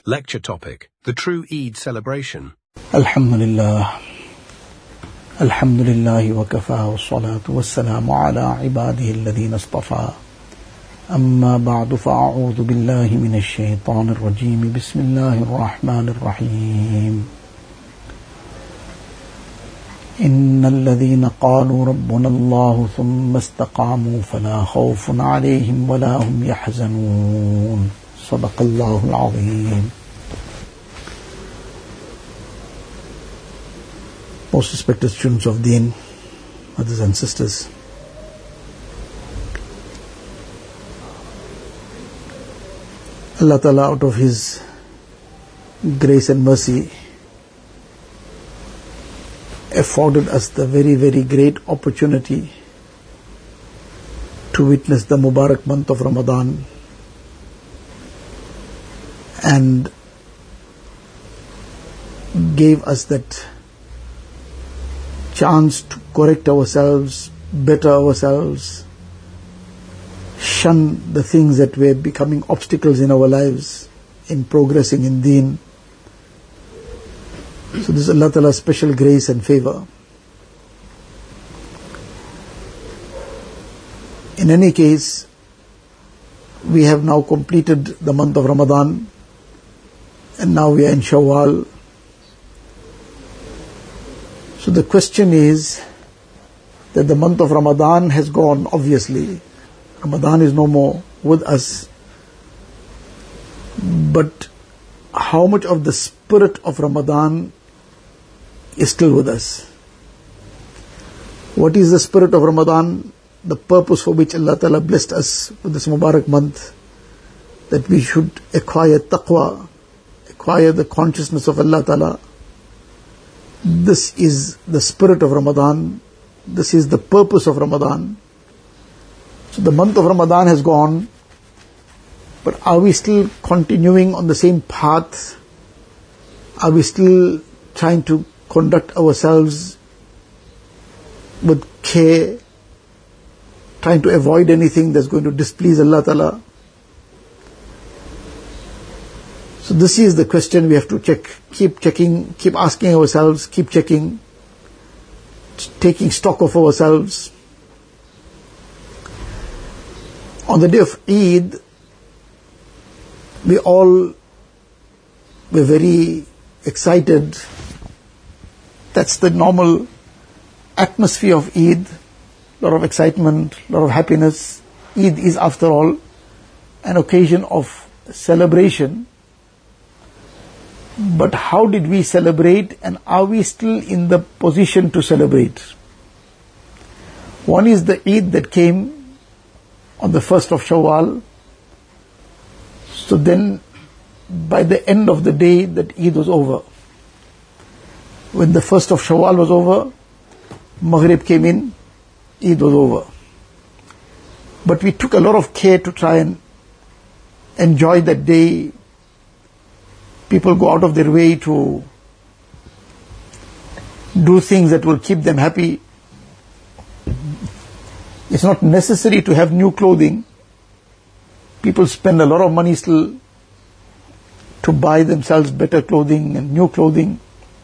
Lecture topic: The True Eid Celebration. Alhamdulillah. Alhamdulillah wa kafa wa salatu wa salamu ala ibadihi alladhina istafa. Amma ba'du fa'a'udhu billahi minash shaitanir rajim. Bismillahir rahmanir rahim. إن الذين قالوا ربنا الله ثم استقاموا فلا خوف عليهم ولا هم يحزنون صدق الله العظيم. Most respected students of Deen, mothers and sisters, Allah Ta'ala, out of His grace and mercy, afforded us the very, very great opportunity to witness the Mubarak month of Ramadan and gave us that chance to correct ourselves, better ourselves, shun the things that were becoming obstacles in our lives in progressing in Deen. So this is Allah Ta'ala's special grace and favor. In any case, we have now completed the month of Ramadan and now we are in Shawwal. So the question is that the month of Ramadan has gone, obviously. Ramadan is no more with us. But how much of the spirit of Ramadan is still with us? What is the spirit of Ramadan? The purpose for which Allah Ta'ala blessed us with this Mubarak month, that we should acquire taqwa, acquire the consciousness of Allah Ta'ala. This is the spirit of Ramadan. This is the purpose of Ramadan. So the month of Ramadan has gone, but are we still continuing on the same path? Are we still trying to conduct ourselves with care, trying to avoid anything that's going to displease Allah Ta'ala? So this is the question we have to keep checking, keep asking ourselves, keep checking, taking stock of ourselves. On the day of Eid, we all were very excited. That's the normal atmosphere of Eid. A lot of excitement, a lot of happiness. Eid is, after all, an occasion of celebration. But how did we celebrate, and are we still in the position to celebrate? One is the Eid that came on the 1st of Shawwal. So then, by the end of the day, that Eid was over. When the 1st of Shawwal was over, Maghrib came in, Eid was over. But we took a lot of care to try and enjoy that day. People go out of their way to do things that will keep them happy. It's not necessary to have new clothing. People spend a lot of money still to buy themselves better clothing and new clothing.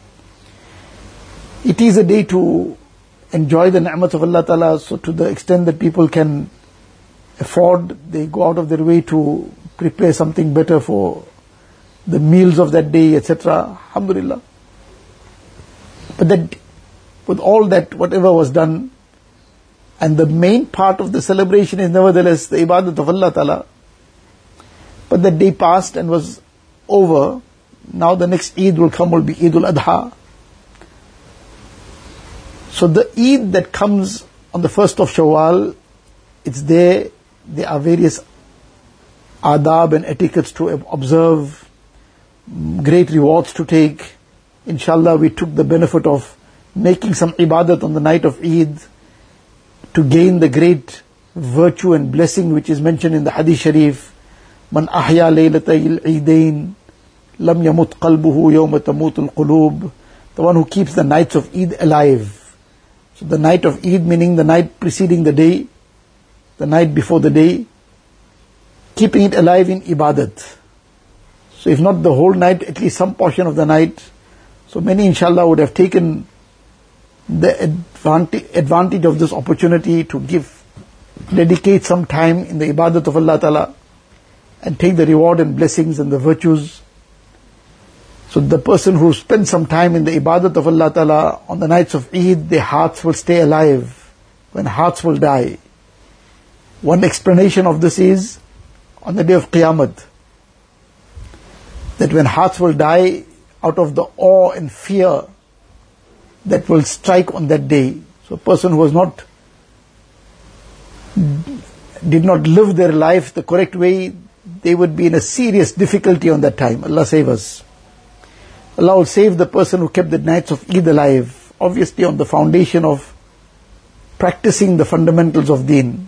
It is a day to enjoy the ni'mat of Allah Ta'ala. So to the extent that people can afford, they go out of their way to prepare something better for the meals of that day, etc. Alhamdulillah. But that, with all that, whatever was done, and the main part of the celebration is nevertheless the ibadat of Allah Ta'ala. But that day passed and was over. Now the next Eid will come, will be Eid al-Adha. So the Eid that comes on the 1st of Shawwal, it's there. There are various adab and etiquettes to observe, great rewards to take. Inshallah, we took the benefit of making some ibadat on the night of Eid to gain the great virtue and blessing which is mentioned in the Hadith Sharif. Man ahya laylatay al-Eidain lam yamut qalbuhu yawma tamut al-qulub. The one who keeps the nights of Eid alive. So the night of Eid, meaning the night preceding the day, the night before the day, keeping it alive in ibadat. So if not the whole night, at least some portion of the night. So many inshallah would have taken the advantage of this opportunity to dedicate some time in the ibadat of Allah Ta'ala and take the reward and blessings and the virtues. So the person who spends some time in the ibadat of Allah Ta'ala on the nights of Eid, their hearts will stay alive when hearts will die. One explanation of this is on the day of Qiyamah, that when hearts will die out of the awe and fear that will strike on that day. So a person who did not live their life the correct way, they would be in a serious difficulty on that time. Allah save us. Allah will save the person who kept the nights of Eid alive, obviously on the foundation of practicing the fundamentals of Deen.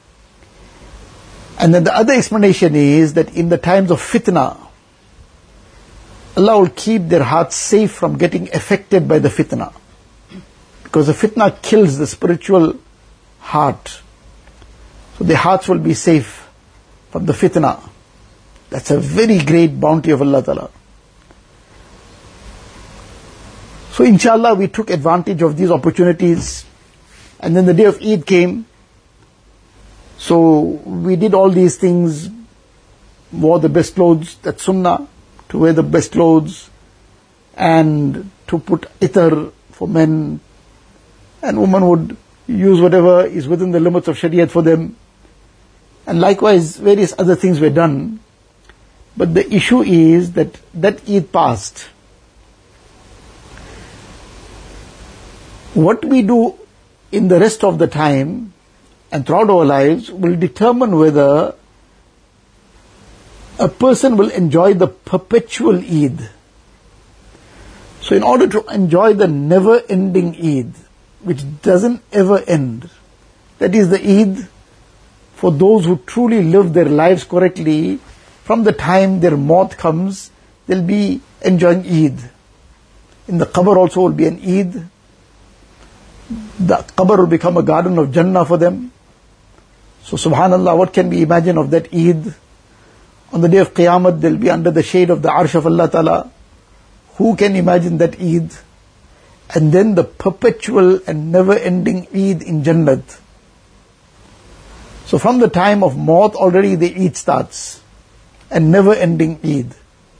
And then the other explanation is that in the times of fitna, Allah will keep their hearts safe from getting affected by the fitna. Because the fitna kills the spiritual heart. So their hearts will be safe from the fitna. That's a very great bounty of Allah Ta'ala. So inshallah we took advantage of these opportunities. And then the day of Eid came. So we did all these things, wore the best clothes, that's sunnah, to wear the best clothes, and to put itar for men, and women would use whatever is within the limits of Shariat for them. And likewise, various other things were done. But the issue is that Eid passed. What we do in the rest of the time and throughout our lives will determine whether a person will enjoy the perpetual Eid. So in order to enjoy the never-ending Eid, which doesn't ever end, that is the Eid for those who truly live their lives correctly, from the time their maut comes, they'll be enjoying Eid. In the qabr also will be an Eid. The qabr will become a garden of Jannah for them. So subhanallah, what can we imagine of that Eid? On the day of Qiyamah, they'll be under the shade of the Arsh of Allah Ta'ala. Who can imagine that Eid? And then the perpetual and never-ending Eid in Jannat. So from the time of maut, already the Eid starts. And never-ending Eid.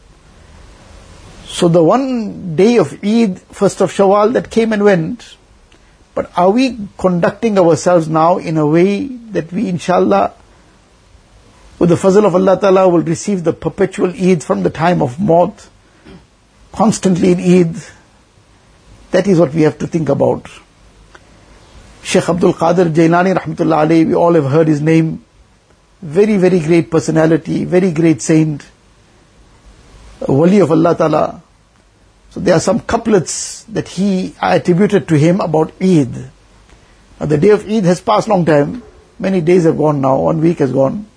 So the one day of Eid, 1st of Shawwal, that came and went. But are we conducting ourselves now in a way that we, inshallah, with the fazl of Allah Ta'ala, will receive the perpetual Eid from the time of maut, constantly in Eid? That is what we have to think about. Shaykh Abdul Qadir Jailani rahmatullah alayhi, we all have heard his name. Very, very great personality, very great saint, a wali of Allah Ta'ala. So there are some couplets that I attributed to him about Eid. Now the day of Eid has passed long time. Many days have gone now, 1 week has gone.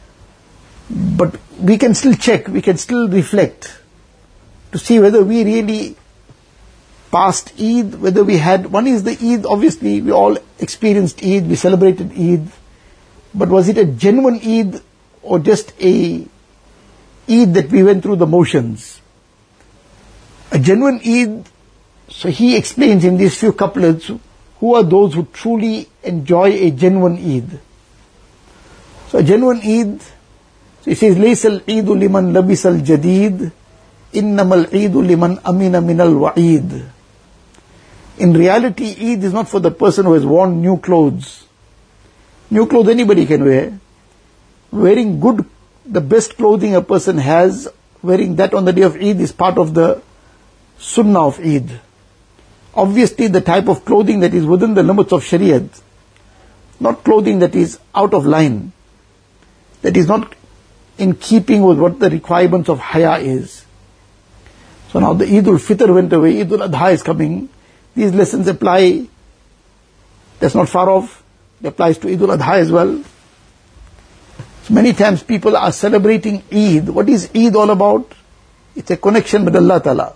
But we can still check, we can still reflect to see whether we really passed Eid, whether we had, one is the Eid, obviously we all experienced Eid, we celebrated Eid, but was it a genuine Eid or just a Eid that we went through the motions? A genuine Eid, so he explains in these few couplets, who are those who truly enjoy a genuine Eid? So a genuine Eid, so he says, لَيْسَ الْعِيدُ لِمَنْ لَبِسَ الْجَدِيدِ إِنَّمَا الْعِيدُ لِمَنْ أَمِنَ مِنَ الْوَعِيدِ. In reality, Eid is not for the person who has worn new clothes. New clothes anybody can wear. Wearing the best clothing a person has, wearing that on the day of Eid is part of the sunnah of Eid. Obviously the type of clothing that is within the limits of Shariat, not clothing that is out of line, that is not in keeping with what the requirements of Haya is. So now the Eid al-Fitr went away, Eid al-Adha is coming. These lessons apply, that's not far off, it applies to Eid al-Adha as well. So many times people are celebrating Eid. What is Eid all about? It's a connection with Allah Ta'ala.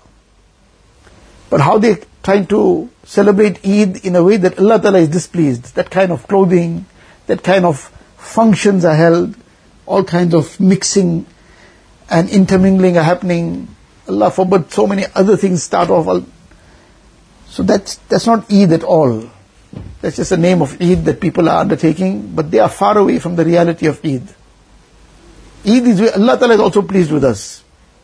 But how they trying to celebrate Eid in a way that Allah Ta'ala is displeased. That kind of clothing, that kind of functions are held, all kinds of mixing and intermingling are happening. Allah forbid, so many other things start off. So that's not Eid at all. That's just a name of Eid that people are undertaking, but they are far away from the reality of Eid. Eid is where Allah Ta'ala is also pleased with us.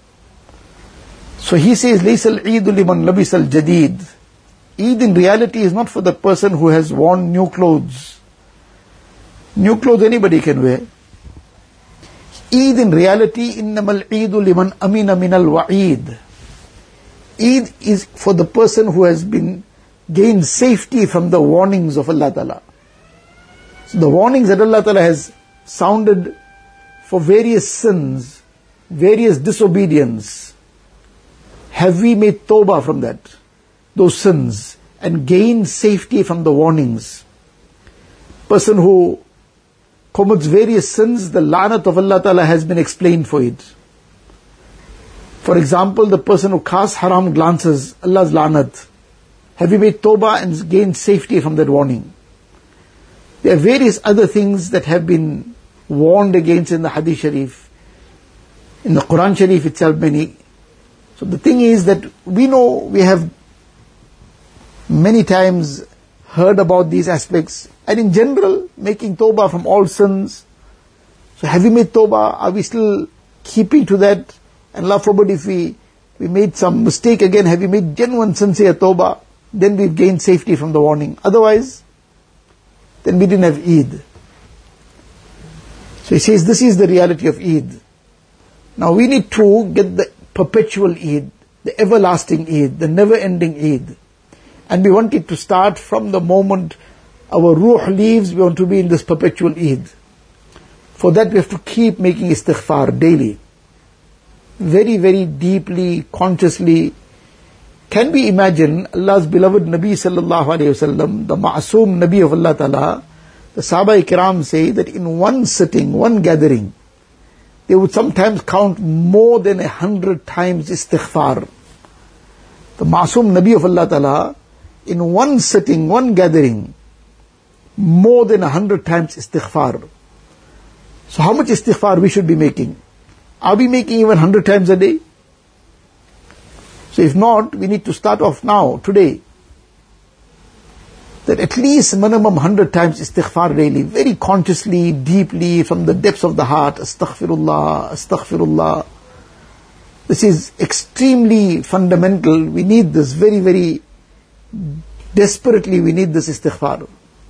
So He says, لَيْسَ الْعِيدُ لِمَنْ لَبِسَ الْجَدِيدُ. Eid in reality is not for the person who has worn new clothes. New clothes anybody can wear. Eid in reality, إِنَّمَا الْعِيدُ لِمَنْ أَمِنَ مِنَ الْوَعِيدِ. Eid is for the person who has gained safety from the warnings of Allah Ta'ala. So the warnings that Allah Ta'ala has sounded for various sins, various disobedience, have we made tawbah from those sins, and gained safety from the warnings? Person who commits various sins, the la'nat of Allah Ta'ala has been explained for it. For example, the person who casts haram glances, Allah's la'nat. Have you made tawbah and gained safety from that warning? There are various other things that have been warned against in the Hadith Sharif, in the Quran Sharif itself, many. So the thing is that we know, we have many times heard about these aspects, and in general, making tawbah from all sins. So have we made tawbah? Are we still keeping to that? And Allah forbid, if we made some mistake again, have we made genuine sincere tawbah? Then we've gained safety from the warning. Otherwise, then we didn't have Eid. So He says, this is the reality of Eid. Now we need to get the perpetual Eid, the everlasting Eid, the never-ending Eid. And we want it to start from the moment our ruh leaves. We want to be in this perpetual Eid. For that we have to keep making istighfar daily. Very, very deeply, consciously. Can we imagine Allah's beloved Nabi sallallahu alayhi wasallam, the ma'asum Nabi of Allah Ta'ala, the Sahaba Ikram say that in one sitting, one gathering, they would sometimes count more than 100 times istighfar. The ma'asum Nabi of Allah Ta'ala, in one sitting, one gathering, more than 100 times istighfar. So how much istighfar we should be making? Are we making even 100 times a day? So if not, we need to start off now, today, that at least minimum 100 times istighfar daily, very consciously, deeply, from the depths of the heart, astaghfirullah, astaghfirullah. This is extremely fundamental. We need this very, very desperately, we need this istighfar.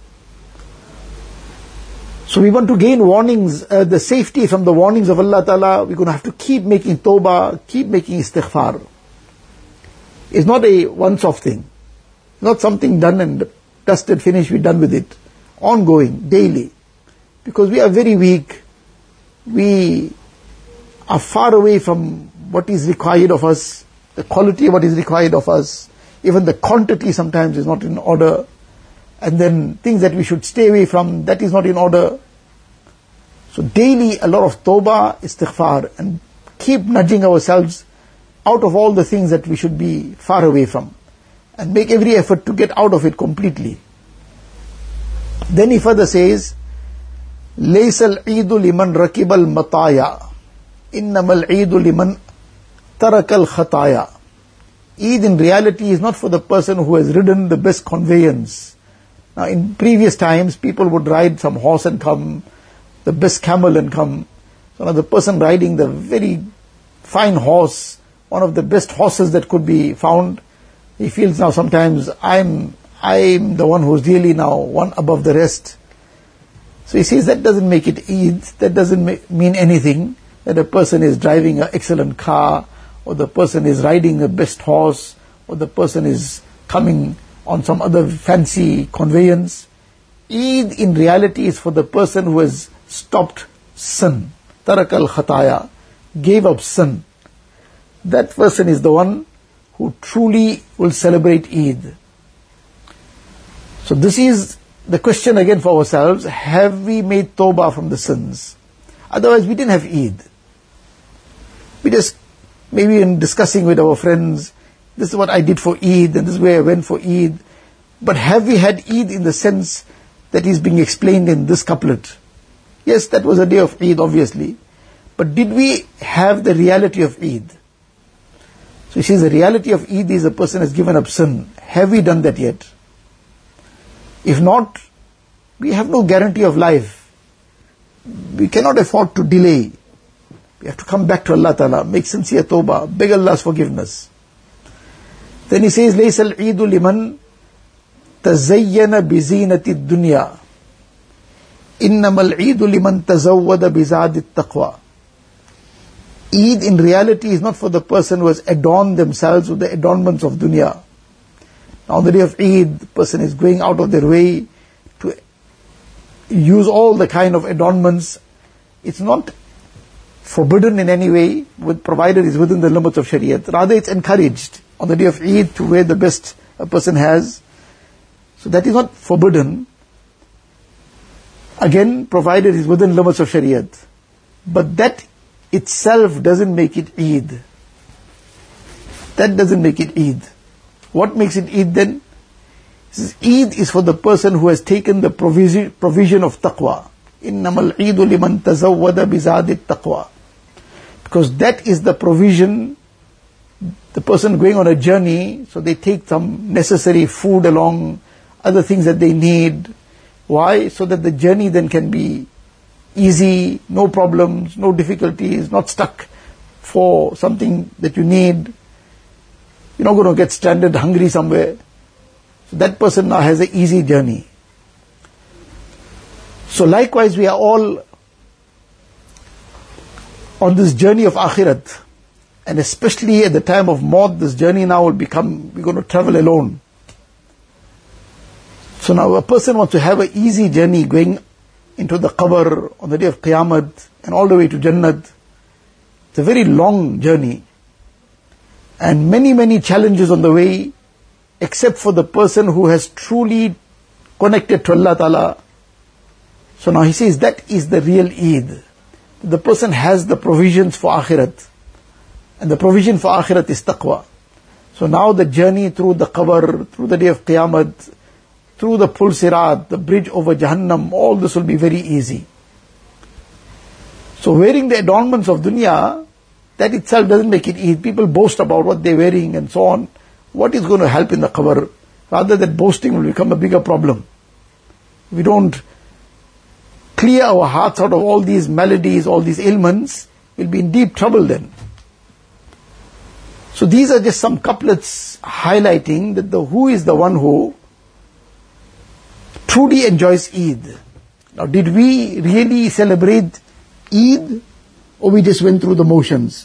So we want to gain warnings, the safety from the warnings of Allah Ta'ala. We're going to have to keep making tawbah, keep making istighfar. It's not a once-off thing. Not something done and dusted, finished, we're done with it. Ongoing, daily. Because we are very weak. We are far away from what is required of us, the quality of what is required of us. Even the quantity sometimes is not in order. And then things that we should stay away from, that is not in order. So daily a lot of tawbah, istighfar, and keep nudging ourselves out of all the things that we should be far away from. And make every effort to get out of it completely. Then He further says, لَيْسَ الْعِيدُ لِمَنْ رَكِبَ الْمَطَايَا إِنَّمَا الْعِيدُ لِمَنْ تَرَكَ الْخَطَايَا. Eid in reality is not for the person who has ridden the best conveyance. Now in previous times, people would ride some horse and come, the best camel and come. So now the person riding the very fine horse, one of the best horses that could be found, he feels now sometimes, I'm the one who's really now one above the rest. So he says that doesn't make it Eid, that doesn't mean anything, that a person is driving an excellent car, or the person is riding a best horse, or the person is coming on some other fancy conveyance. Eid in reality is for the person who has stopped sin. Tarak al-khataya, gave up sin. That person is the one who truly will celebrate Eid. So this is the question again for ourselves. Have we made tawbah from the sins? Otherwise we didn't have Eid. We just, maybe in discussing with our friends, this is what I did for Eid, and this is where I went for Eid. But have we had Eid in the sense that is being explained in this couplet? Yes, that was a day of Eid, obviously. But did we have the reality of Eid? So you see, the reality of Eid is a person has given up sin. Have we done that yet? If not, we have no guarantee of life. We cannot afford to delay. We have to come back to Allah Ta'ala, make sincere tawbah, beg Allah's forgiveness. Then he says, لَيْسَ الْعِيدُ لِمَنْ تَزَيَّنَ بِزِينَةِ الدُّنْيَا إِنَّمَا الْعِيدُ لِمَنْ تَزَوَّدَ بِزَادِ التَّقْوَى. Eid in reality is not for the person who has adorned themselves with the adornments of dunya. Now on the day of Eid, the person is going out of their way to use all the kind of adornments. It's not forbidden in any way, provided it's within the limits of Shariat. Rather, it's encouraged on the day of Eid to wear the best a person has. So that is not forbidden. Again, provided it's within limits of Shariat. But that itself doesn't make it Eid. That doesn't make it Eid. What makes it Eid then? Eid is for the person who has taken the provision of taqwa. إِنَّمَا الْعِيدُ لِمَنْ تَزَوَّدَ بِزَادِ التَّقْوَى. Because that is the provision, the person going on a journey, so they take some necessary food along, other things that they need. Why? So that the journey then can be easy, no problems, no difficulties, not stuck for something that you need. You're not going to get stranded hungry somewhere. So that person now has an easy journey. So likewise, we are all on this journey of Akhirat. And especially at the time of Maut, this journey now will become, we're going to travel alone. So now a person wants to have an easy journey going into the qabr on the day of Qiyamah and all the way to Jannat. It's a very long journey. And many, many challenges on the way, except for the person who has truly connected to Allah Ta'ala. So now he says that is the real Eid. The person has the provisions for Akhirat. And the provision for Akhirat is taqwa. So now the journey through the qabr, through the day of Qiyamah, through the Pul Sirat, the bridge over Jahannam, all this will be very easy. So wearing the adornments of dunya, that itself doesn't make it Eid. People boast about what they're wearing and so on. What is going to help in the qabr? Rather, that boasting will become a bigger problem. If we don't clear our hearts out of all these maladies, all these ailments, we'll be in deep trouble then. So these are just some couplets highlighting that who is the one who truly enjoys Eid. Now, did we really celebrate Eid, or we just went through the motions?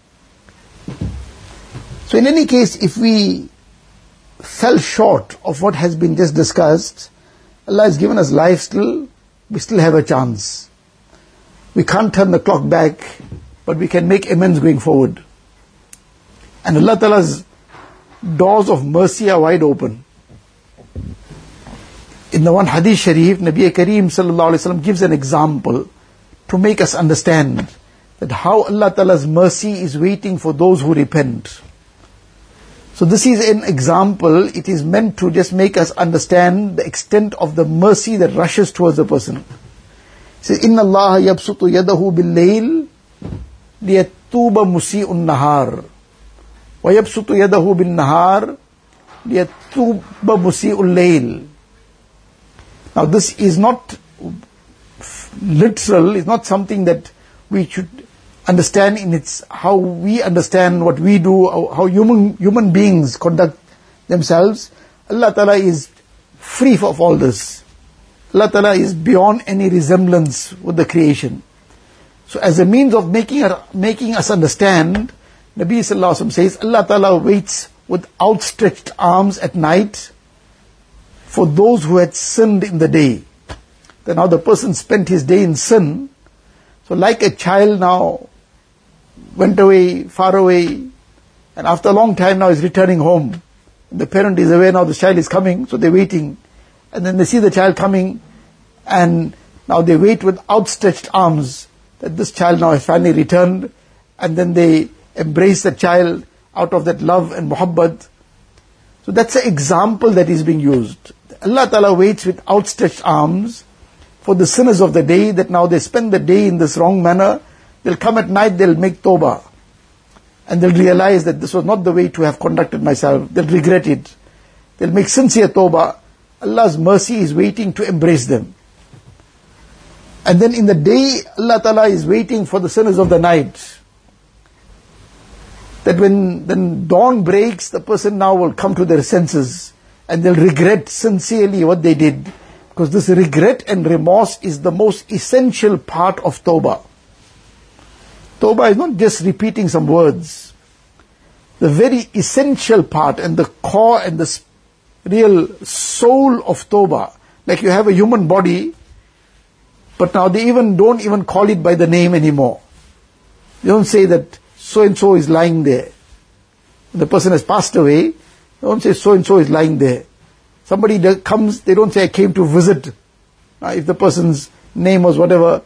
So in any case, if we fell short of what has been just discussed, Allah has given us life still, we still have a chance. We can't turn the clock back, but we can make amends going forward. And Allah Ta'ala's doors of mercy are wide open. In the one Hadith Sharif, Nabi Kareem Sallallahu Alaihi Wasallam gives an example to make us understand that how Allah Ta'ala's mercy is waiting for those who repent. So this is an example. It is meant to just make us understand the extent of the mercy that rushes towards a person. It says, Inna Allah yabsutu yadahu bil-layl liyatuba musi'un nahar. Wa yabsutu yadahu bin-nahar liyatuba musi'ul layl. Now this is not literal, it's not something that we should understand in its, how we understand what we do, how human beings conduct themselves. Allah Ta'ala is free of all this. Allah Ta'ala is beyond any resemblance with the creation. So as a means of making us understand, Nabi Sallallahu Alaihi Wasallam says, Allah Ta'ala waits with outstretched arms at night for those who had sinned in the day. Then now the person spent his day in sin. So like a child now went away, far away, and after a long time now is returning home. The parent is aware now the child is coming, so they're waiting. And then they see the child coming, and now they wait with outstretched arms that this child now has finally returned, and then they embrace the child out of that love and muhabbat. So that's an example that is being used. Allah Ta'ala waits with outstretched arms for the sinners of the day, that now they spend the day in this wrong manner, They'll come at night, they'll make tawbah. And they'll realize that this was not the way to have conducted myself. They'll regret it. They'll make sincere tawbah. Allah's mercy is waiting to embrace them. And then in the day, Allah Ta'ala is waiting for the sinners of the night. That when then dawn breaks, the person now will come to their senses and they'll regret sincerely what they did. Because this regret and remorse is the most essential part of tawbah. Tawbah is not just repeating some words. The very essential part and the core and the real soul of tawbah. Like you have a human body, but now they don't even call it by the name anymore. They don't say that so-and-so is lying there. When the person has passed away, they don't say so-and-so is lying there. Somebody comes, they don't say I came to visit. If the person's name was whatever,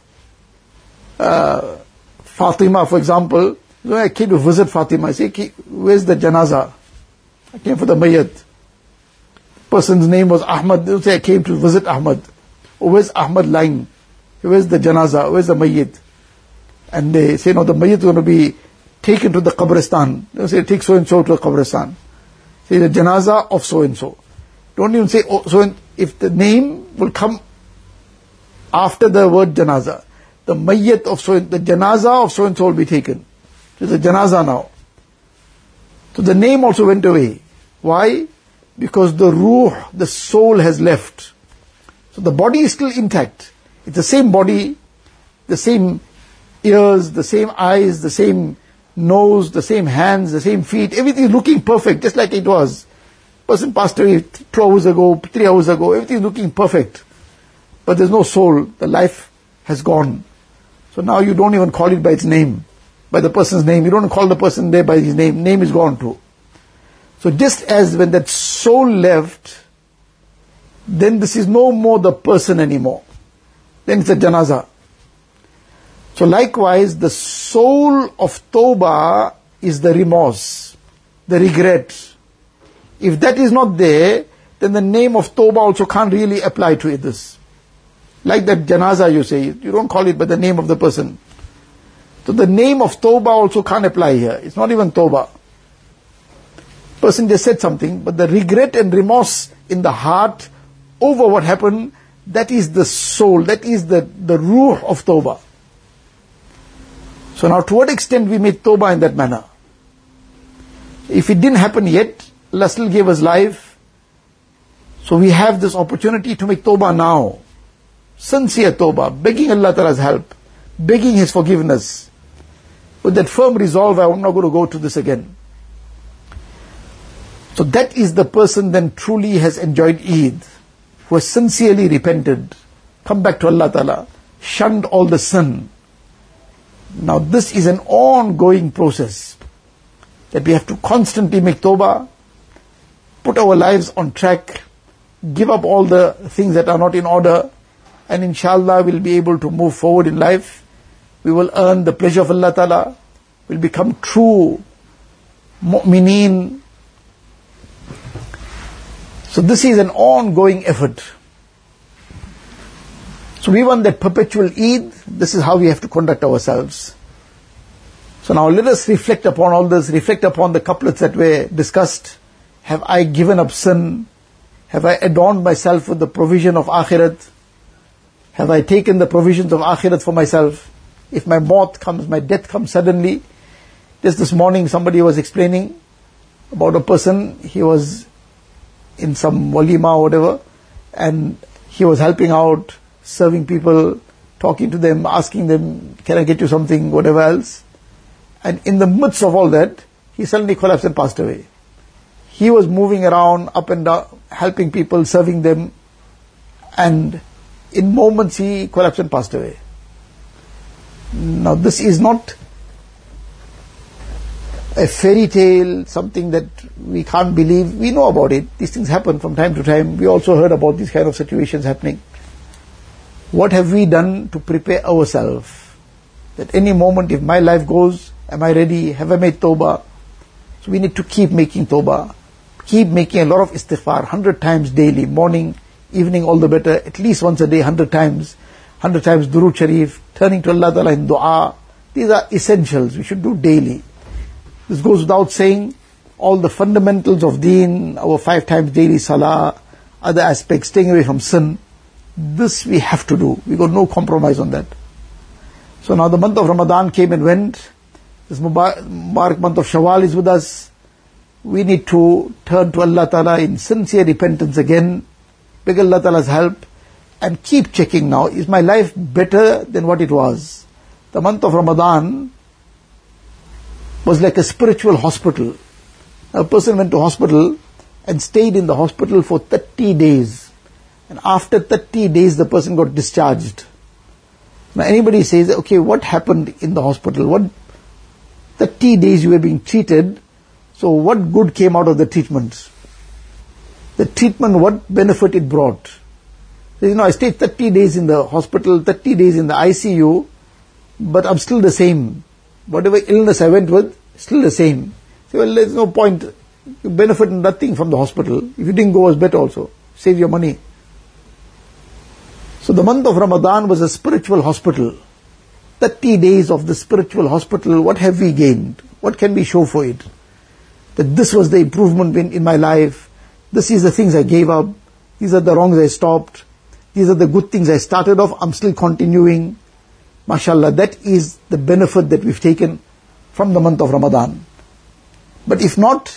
Fatima for example, I came to visit Fatima. I say, where's the janazah? I came for the mayyat. Person's name was Ahmad. They don't say I came to visit Ahmad. Or where's Ahmad lying? Where's the janazah? Where's the mayyat? And they say, no, the mayyat is going to be taken to the qabristan. They don't say, take so-and-so to the qabristan. Say the janazah of so-and-so. Don't even say, if the name will come after the word janazah. The mayyat of the janazah of so-and-so will be taken. It's a janazah now. So the name also went away. Why? Because the ruh, the soul has left. So the body is still intact. It's the same body, the same ears, the same eyes, the same nose, the same hands, the same feet. Everything is looking perfect, just like it was. Person passed away 2 hours ago, 3 hours ago. Everything is looking perfect. But there's no soul. The life has gone. So now you don't even call it by its name, by the person's name. You don't call the person there by his name. Name is gone too. So just as when that soul left, then this is no more the person anymore. Then it's a janazah. So likewise, the soul of tawbah is the remorse, the regret. If that is not there, then the name of tawbah also can't really apply to this. Like that janazah you say, you don't call it by the name of the person. So the name of tawbah also can't apply here. It's not even tawbah. Person just said something, but the regret and remorse in the heart over what happened, that is the soul, that is the ruh of tawbah. So now to what extent we made tawbah in that manner? If it didn't happen yet, Allah still gave us life. So we have this opportunity to make tawbah now. Sincere tawbah, begging Allah Ta'ala's help, begging His forgiveness. With that firm resolve, I'm not going to go to this again. So that is the person then truly has enjoyed Eid, who has sincerely repented, come back to Allah Ta'ala, shunned all the sin. Now this is an ongoing process, that we have to constantly make tawbah, put our lives on track, give up all the things that are not in order, and inshallah we'll be able to move forward in life. We will earn the pleasure of Allah Ta'ala, we'll become true mu'mineen. So this is an ongoing effort. So we want that perpetual Eid. This is how we have to conduct ourselves. So now let us reflect upon all this, reflect upon the couplets that were discussed. Have I given up sin? Have I adorned myself with the provision of akhirat? Have I taken the provisions of akhirat for myself? If my maut comes, my death comes suddenly. Just this morning somebody was explaining about a person, he was in some walima or whatever, and he was helping out, serving people, talking to them, asking them, can I get you something, whatever else. And in the midst of all that, he suddenly collapsed and passed away. He was moving around, up and down, helping people, serving them, and in moments he collapsed and passed away. Now this is not a fairy tale, something that we can't believe. We know about it. These things happen from time to time. We also heard about these kind of situations happening. What have we done to prepare ourselves? That any moment if my life goes, am I ready? Have I made tawbah? So we need to keep making tawbah. Keep making a lot of istighfar, 100 times daily, morning, evening, all the better, at least once a day, 100 times. 100 times durood sharif, turning to Allah Ta'ala in dua, These are essentials we should do daily. This goes without saying. All the fundamentals of deen, our 5 times daily salah, other aspects, staying away from sin, this we have to do. We got no compromise on that. So now the month of Ramadan came and went. This Mubarak month of Shawwal is with us. We need to turn to Allah Ta'ala in sincere repentance again, beg Allah Ta'ala's help, and keep checking now, is my life better than what it was? The month of Ramadan was like a spiritual hospital. A person went to hospital and stayed in the hospital for 30 days. And after 30 days, the person got discharged. Now anybody says, okay, what happened in the hospital? What 30 days you were being treated, so what good came out of the treatment? The treatment, what benefit it brought? So, I stayed 30 days in the hospital, 30 days in the ICU, but I'm still the same. Whatever illness I went with, still the same. So, well, there's no point. You benefit nothing from the hospital. If you didn't go, it was better also. Save your money. So the month of Ramadan was a spiritual hospital. 30 days of the spiritual hospital, what have we gained? What can we show for it? That this was the improvement in my life. This is the things I gave up. These are the wrongs I stopped. These are the good things I started off. I'm still continuing. MashaAllah, that is the benefit that we've taken from the month of Ramadan. But if not,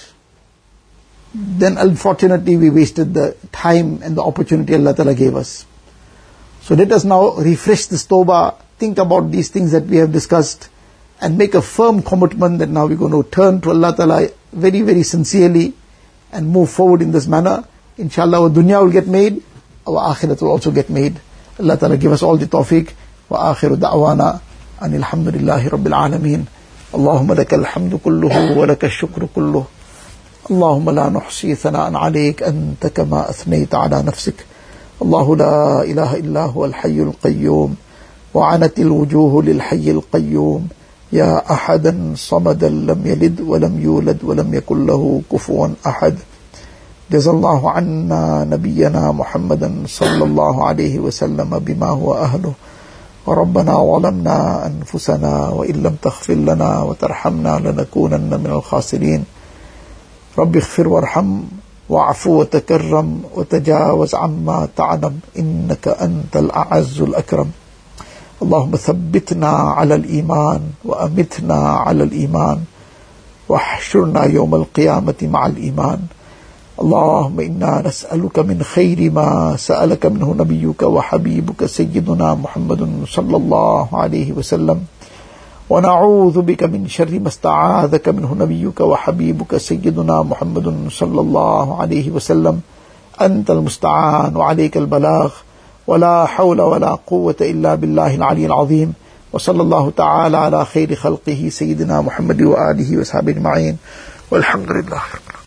then unfortunately we wasted the time and the opportunity Allah Ta'ala gave us. So let us now refresh this tawbah, think about these things that we have discussed, and make a firm commitment that now we're going to turn to Allah Ta'ala very, very sincerely and move forward in this manner. Inshallah, our dunya will get made, our akhirat will also get made. Allah Ta'ala give us all the tawfiq. Wa akhiru da'wana anil hamdulillahi rabbil alameen. Allahumma laka alhamdu kulluhu wa laka shukru kulluhu. Allahumma la nuhsi thana'an alayk anta kama athnayta ala nafsik. الله لا إله إلا هو الحي القيوم وعنت الوجوه للحي القيوم يا أحدا صمدا لم يلد ولم يولد ولم يكن له كفوا أحد جزا الله عنا نبينا محمدا صلى الله عليه وسلم بما هو أهله وربنا ظلمنا أنفسنا وإن لم تغفر لنا وترحمنا لنكونن من الخاسرين رب اغفر وارحم واعفو وتكرم وتجاوز عما تعلم إنك أنت الأعز الأكرم اللهم ثبتنا على الإيمان وأمتنا على الإيمان واحشرنا يوم القيامة مع الإيمان اللهم إنا نسألك من خير ما سألك منه نبيك وحبيبك سيدنا محمد صلى الله عليه وسلم ونعوذ بك من شر ما استعاذك منه نبيك وحبيبك سيدنا محمد صلى الله عليه وسلم أنت المستعان وعليك البلاغ ولا حول ولا قوة إلا بالله العلي العظيم وصلى الله تعالى على خير خلقه سيدنا محمد وآله وصحبه أجمعين والحمد لله.